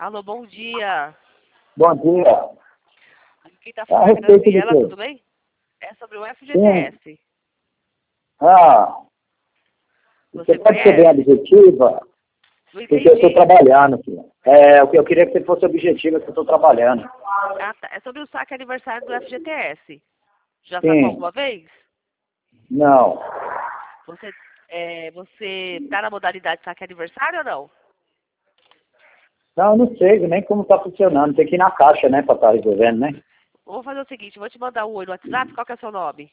Alô, bom dia. Bom dia. Quem está A falando é a respeito de Graciela, quê? tudo bem? É sobre o Sim. FGTS. Ah, Você você pode ser bem conhece? objetiva? Não Porque eu estou entendi. trabalhando, filho. É, o que eu queria que você fosse objetiva, que eu estou trabalhando. Ah, tá. É sobre o saque aniversário do FGTS. Já sacou Sim. alguma vez? Não. Você tá na modalidade saque aniversário ou não? Não, não sei nem como está funcionando. Tem que ir na caixa, né, para estar resolvendo, né? Vou fazer o seguinte, vou te mandar um oi no WhatsApp. Qual que é o seu nome?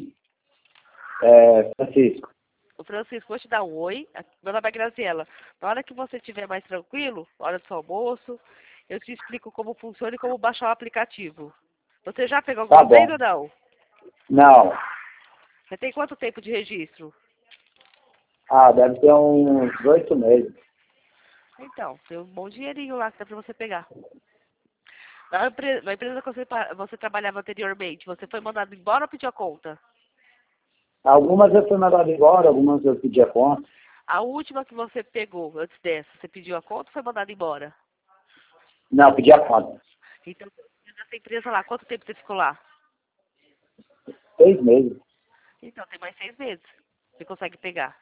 É, Francisco. O Francisco, vou te dar um oi. Meu nome é Graciela. Na hora que você estiver mais tranquilo, na hora do seu almoço, eu te explico como funciona e como baixar o aplicativo. Você já pegou Tá alguma vez bom. ou não? Não. Você tem quanto tempo de registro? Ah, deve ter uns 8 meses. Então, tem um bom dinheirinho lá que dá pra você pegar. Na empresa que você trabalhava anteriormente, você foi mandado embora ou pediu a conta? Algumas eu fui mandado embora, algumas eu pedi a conta. A última que você pegou antes dessa, você pediu a conta ou foi mandado embora? Não, pedi a conta. Então, nessa empresa lá, quanto tempo você ficou lá? 6 meses. Então, tem mais 6 meses. Você consegue pegar.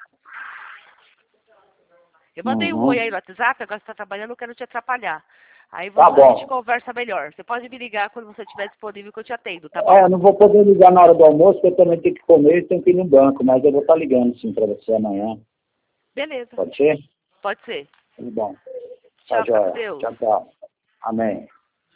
Eu mandei um oi Uhum. aí no WhatsApp, agora você está trabalhando, eu quero te atrapalhar. Aí Tá a gente bom. conversa melhor. Você pode me ligar quando você estiver disponível que eu te atendo, tá É, bom? eu não vou poder ligar na hora do almoço, porque eu também tenho que comer e tenho que ir no banco, mas eu vou estar ligando sim para você amanhã. Beleza. Pode ser? Pode ser. Tudo bom. Tá, Tchau, fica com joia. Deus. Tchau, tchau. Amém.